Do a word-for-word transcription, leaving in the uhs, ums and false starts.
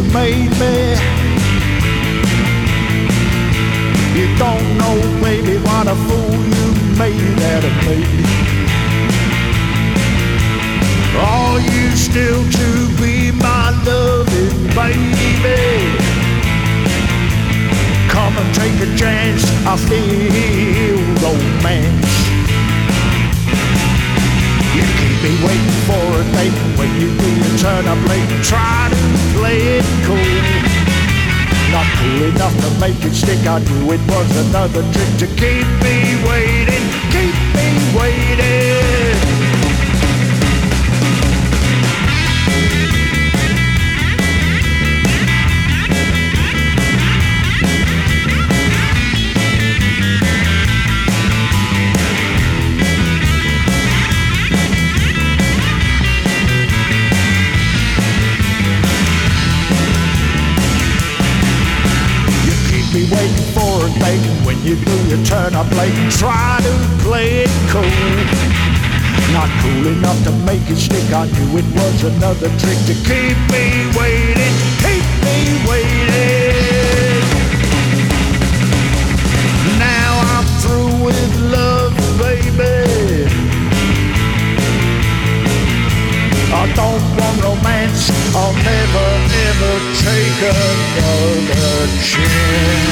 made me. You don't know, baby, what a fool you made out of me. Are you still to be my loving baby? Come and take a chance, I feel romance. You keep me waiting for a date. When you do, you turn up late and try to play it cool. Not cool enough to make it stick. I knew it was another trick to keep me waiting, keep me waiting. Be waiting for a date. When you do, you turn up late and try to play it cool. Not cool enough to make it stick. I knew it was another trick to keep me waiting, keep me waiting. Now I'm through with love, baby. I don't want romance. I'll never ever take another chance.